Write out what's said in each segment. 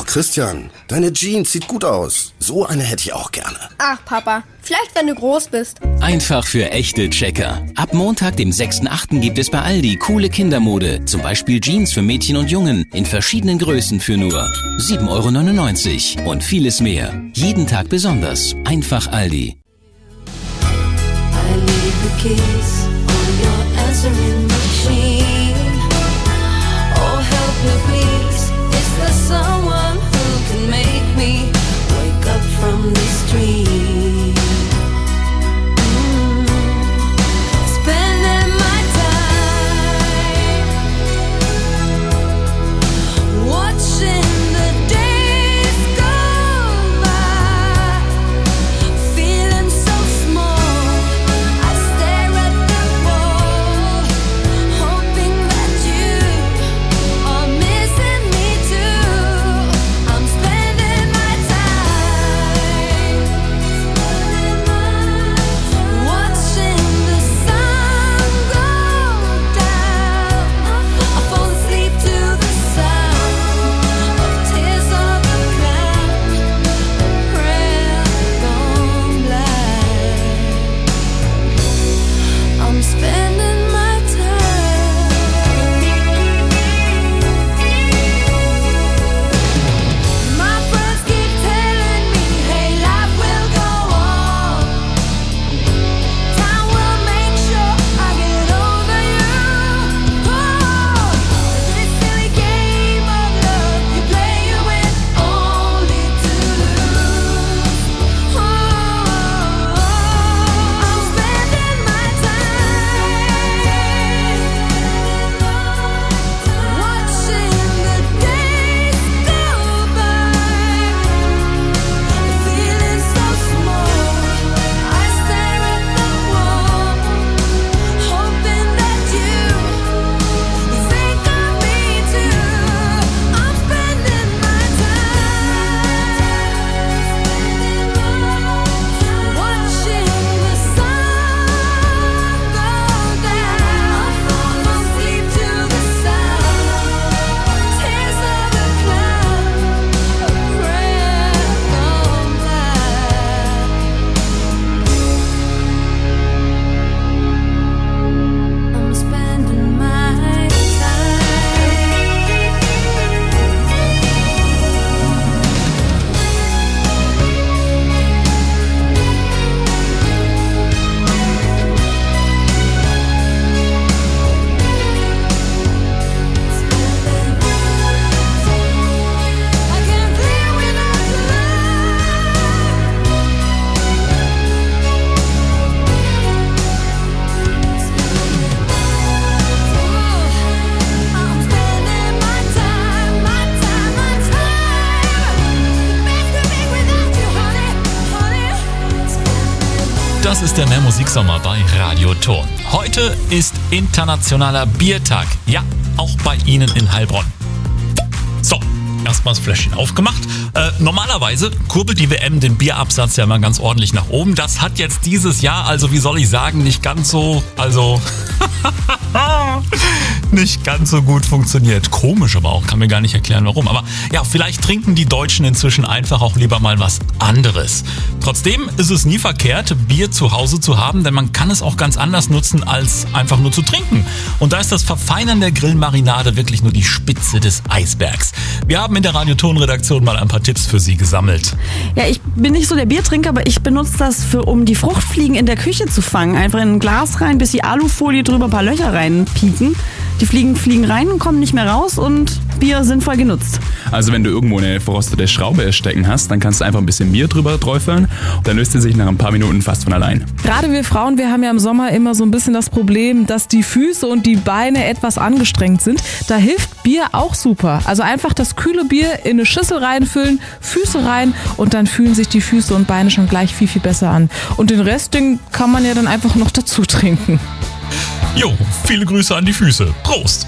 Christian, deine Jeans sieht gut aus. So eine hätte ich auch gerne. Ach, Papa, vielleicht wenn du groß bist. Einfach für echte Checker. Ab Montag, dem 6.8. gibt es bei Aldi coole Kindermode. Zum Beispiel Jeans für Mädchen und Jungen in verschiedenen Größen für nur 7,99 € und vieles mehr. Jeden Tag besonders. Einfach Aldi. I leave the keys on your answering machine. Oh, help me please. Is there someone who can make me wake up from this dream? Spending my time watching the days go by, feeling so small. I stare at the wall, hoping that you are missing me too. I'm spending my time watching the sun go down. I fall asleep to the sound of tears of a clown, a prayer gone blind. I'm spending my time. My friends keep telling me, hey, life will go on. Time will make sure I get over you. Oh, this silly game of love you play, you win only to lose. Oh, I'm spending my time watching the days go by, feeling so small. I stare at the wall, hoping that you think of me too. I'm spending my time watching the sun go down. Fall asleep to the sound of tears of a clown, a prayer gone blind. I'm spending my time. I can't live without your love. I'm spending my time, my time, my time. Best to be without you, honey, honey. Das ist der Mehr-Musik-Sommer bei Radio Ton. Heute ist Internationaler Biertag. Ja, auch bei Ihnen in Heilbronn. So, erstmal das Fläschchen aufgemacht. Normalerweise kurbelt die WM den Bierabsatz ja mal ganz ordentlich nach oben. Das hat jetzt dieses Jahr, also wie soll ich sagen, nicht ganz so gut funktioniert. Komisch aber auch, kann mir gar nicht erklären warum. Aber ja, vielleicht trinken die Deutschen inzwischen einfach auch lieber mal was anderes. Trotzdem ist es nie verkehrt, Bier zu Hause zu haben, denn man kann es auch ganz anders nutzen, als einfach nur zu trinken. Und da ist das Verfeinern der Grillmarinade wirklich nur die Spitze des Eisbergs. Wir haben in der Radio-Ton-Redaktion mal ein paar Tipps für Sie gesammelt. Ja, ich bin nicht so der Biertrinker, aber ich benutze das um die Fruchtfliegen in der Küche zu fangen. Einfach in ein Glas rein, bis die Alufolie drüber ein paar Löcher reinpieken. Die Fliegen fliegen rein und kommen nicht mehr raus und Bier sinnvoll genutzt. Also wenn du irgendwo eine verrostete Schraube stecken hast, dann kannst du einfach ein bisschen Bier drüber träufeln. Dann löst sie sich nach ein paar Minuten fast von allein. Gerade wir Frauen, wir haben ja im Sommer immer so ein bisschen das Problem, dass die Füße und die Beine etwas angestrengt sind. Da hilft Bier auch super. Also einfach das kühle Bier in eine Schüssel reinfüllen, Füße rein und dann fühlen sich die Füße und Beine schon gleich viel, viel besser an. Und den Rest, den kann man ja dann einfach noch dazu trinken. Jo, viele Grüße an die Füße. Prost!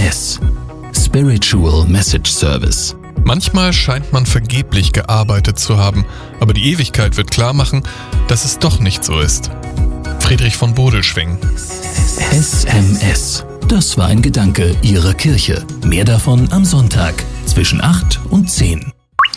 SMS. Spiritual Message Service. Manchmal scheint man vergeblich gearbeitet zu haben, aber die Ewigkeit wird klar machen, dass es doch nicht so ist. Friedrich von Bodelschwingh. SMS. Das war ein Gedanke Ihrer Kirche. Mehr davon am Sonntag zwischen 8 und 10.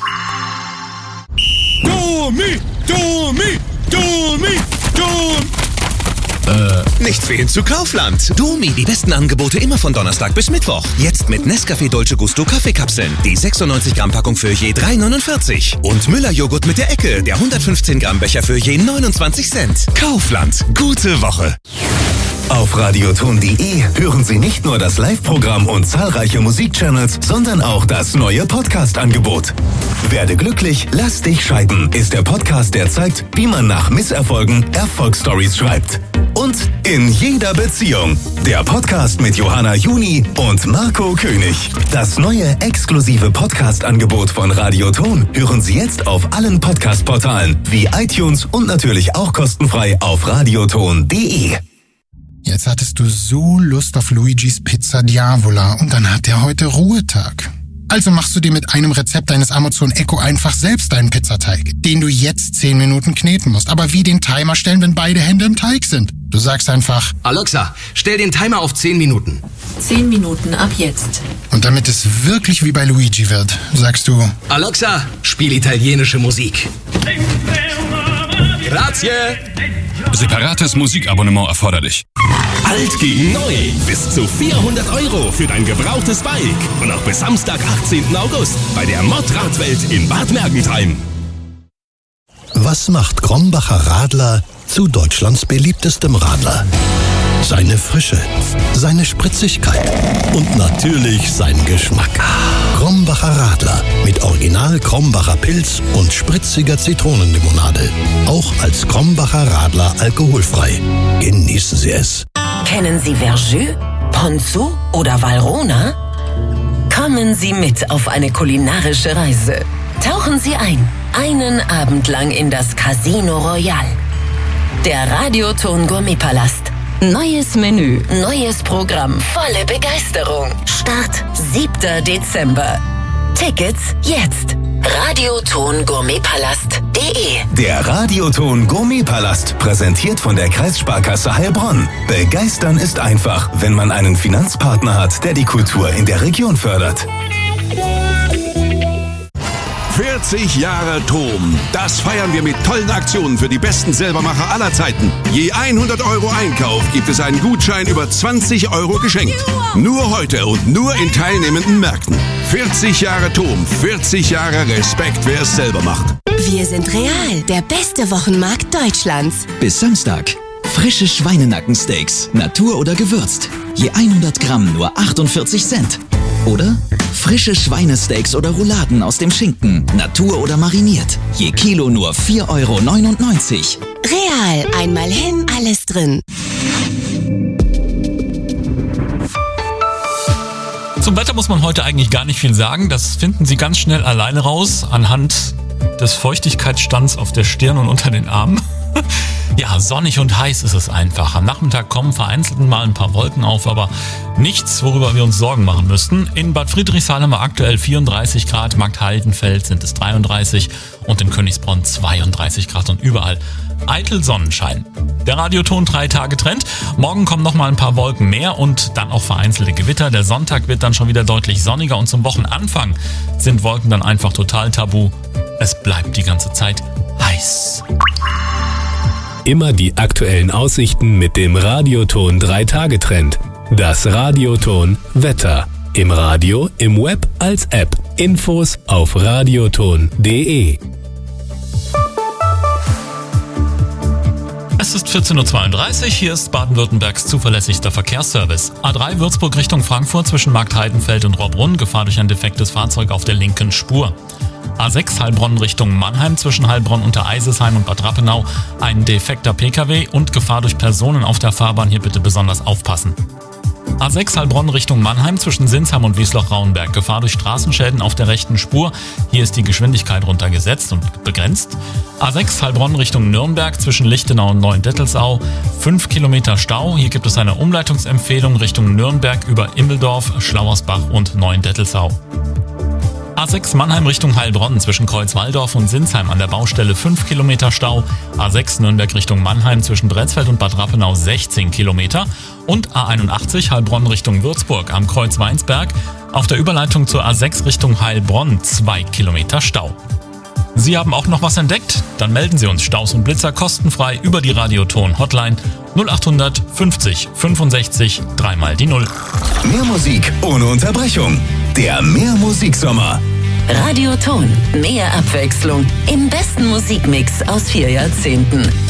Nichts wie hin zu Kaufland. Domi, die besten Angebote immer von Donnerstag bis Mittwoch. Jetzt mit Nescafé Dolce Gusto Kaffeekapseln. Die 96 Gramm Packung für je 3,49. Und Müller-Joghurt mit der Ecke. Der 115 Gramm Becher für je 29 Cent. Kaufland. Gute Woche. Auf radioton.de hören Sie nicht nur das Live-Programm und zahlreiche Musikchannels, sondern auch das neue Podcast-Angebot. Werde glücklich, lass dich scheiden ist der Podcast, der zeigt, wie man nach Misserfolgen Erfolgsstories schreibt. Und in jeder Beziehung. Der Podcast mit Johanna Juni und Marco König. Das neue exklusive Podcast-Angebot von Radioton hören Sie jetzt auf allen Podcast-Portalen wie iTunes und natürlich auch kostenfrei auf radioton.de. Jetzt hattest du so Lust auf Luigis Pizza Diavola und dann hat er heute Ruhetag. Also machst du dir mit einem Rezept deines Amazon Echo einfach selbst deinen Pizzateig, den du jetzt 10 Minuten kneten musst. Aber wie den Timer stellen, wenn beide Hände im Teig sind? Du sagst einfach: Alexa, stell den Timer auf 10 Minuten. 10 Minuten ab jetzt. Und damit es wirklich wie bei Luigi wird, sagst du: Alexa, spiel italienische Musik. Grazie. Separates Musikabonnement erforderlich. Alt gegen neu. Bis zu 400 € für dein gebrauchtes Bike. Und auch bis Samstag, 18. August bei der Mod-Radwelt in Bad Mergentheim. Was macht Krombacher Radler zu Deutschlands beliebtestem Radler? Seine Frische, seine Spritzigkeit und natürlich sein Geschmack. Krombacher Radler mit Original Krombacher Pilz und spritziger Zitronenlimonade. Auch als Krombacher Radler alkoholfrei. Genießen Sie es. Kennen Sie Verjus, Ponzu oder Valrhona? Kommen Sie mit auf eine kulinarische Reise. Tauchen Sie ein, einen Abend lang in das Casino Royal. Der Radioton Gourmetpalast. Neues Menü, neues Programm, volle Begeisterung. Start 7. Dezember. Tickets jetzt. Radioton-Gourmetpalast.de. Der Radioton Gourmetpalast, präsentiert von der Kreissparkasse Heilbronn. Begeistern ist einfach, wenn man einen Finanzpartner hat, der die Kultur in der Region fördert. 40 Jahre TOM. Das feiern wir mit tollen Aktionen für die besten Selbermacher aller Zeiten. Je 100 € Einkauf gibt es einen Gutschein über 20 € geschenkt. Nur heute und nur in teilnehmenden Märkten. 40 Jahre TOM, 40 Jahre Respekt, wer es selber macht. Wir sind Real, der beste Wochenmarkt Deutschlands. Bis Samstag. Frische Schweinenackensteaks, Natur oder gewürzt. Je 100 Gramm nur 48 Cent. Oder frische Schweinesteaks oder Rouladen aus dem Schinken, Natur oder mariniert. Je Kilo nur 4,99 €. Real, einmal hin, alles drin. Zum Wetter muss man heute eigentlich gar nicht viel sagen. Das finden Sie ganz schnell alleine raus anhand des Feuchtigkeitsstands auf der Stirn und unter den Armen. Ja, sonnig und heiß ist es einfach. Am Nachmittag kommen vereinzelt mal ein paar Wolken auf, aber nichts, worüber wir uns Sorgen machen müssten. In Bad Friedrichshain haben wir aktuell 34 Grad, Marktheidenfeld sind es 33 und in Königsbronn 32 Grad und überall eitel Sonnenschein. Der Radioton 3 Tage Trend. Morgen kommen noch mal ein paar Wolken mehr und dann auch vereinzelte Gewitter. Der Sonntag wird dann schon wieder deutlich sonniger und zum Wochenanfang sind Wolken dann einfach total tabu. Es bleibt die ganze Zeit heiß. Immer die aktuellen Aussichten mit dem Radioton 3 Tage Trend. Das Radioton Wetter. Im Radio, im Web als App. Infos auf radioton.de. Es ist 14:32 Uhr, hier ist Baden-Württembergs zuverlässigster Verkehrsservice. A3 Würzburg Richtung Frankfurt zwischen Marktheidenfeld und Rohrbrunn, Gefahr durch ein defektes Fahrzeug auf der linken Spur. A6 Heilbronn Richtung Mannheim zwischen Heilbronn unter Eisesheim und Bad Rappenau, ein defekter Pkw und Gefahr durch Personen auf der Fahrbahn, hier bitte besonders aufpassen. A6 Heilbronn Richtung Mannheim zwischen Sinsheim und Wiesloch-Rauenberg. Gefahr durch Straßenschäden auf der rechten Spur. Hier ist die Geschwindigkeit runtergesetzt und begrenzt. A6 Heilbronn Richtung Nürnberg zwischen Lichtenau und Neuendettelsau. 5 Kilometer Stau. Hier gibt es eine Umleitungsempfehlung Richtung Nürnberg über Immeldorf, Schlauersbach und Neuendettelsau. A6 Mannheim Richtung Heilbronn zwischen Kreuzwaldorf und Sinsheim an der Baustelle 5 Kilometer Stau. A6 Nürnberg Richtung Mannheim zwischen Bretzfeld und Bad Rappenau 16 Kilometer. Und A81 Heilbronn Richtung Würzburg am Kreuz Weinsberg auf der Überleitung zur A6 Richtung Heilbronn 2 Kilometer Stau. Sie haben auch noch was entdeckt? Dann melden Sie uns Staus und Blitzer kostenfrei über die Radioton Hotline 0800 50 65 3 die 0. Mehr Musik ohne Unterbrechung. Der Mehrmusiksommer. Radioton. Mehr Abwechslung im besten Musikmix aus 4 Jahrzehnten.